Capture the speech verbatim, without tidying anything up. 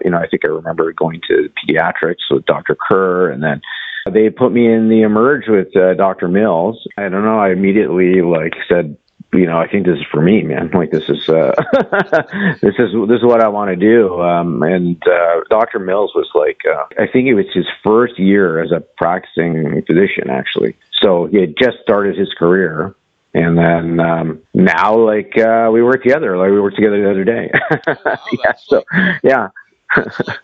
you know, I think I remember going to pediatrics with Doctor Kerr, and then they put me in the Emerge with uh, Doctor Mills. I don't know. I immediately like said, you know, I think this is for me, man. Like this is uh, this is this is what I want to do. Um, and uh, Doctor Mills was like, uh, I think it was his first year as a practicing physician, actually. So he had just started his career. And then um, now, like, uh, we work together. Like, we worked together the other day. Oh, wow, yeah, so, like, yeah. that's like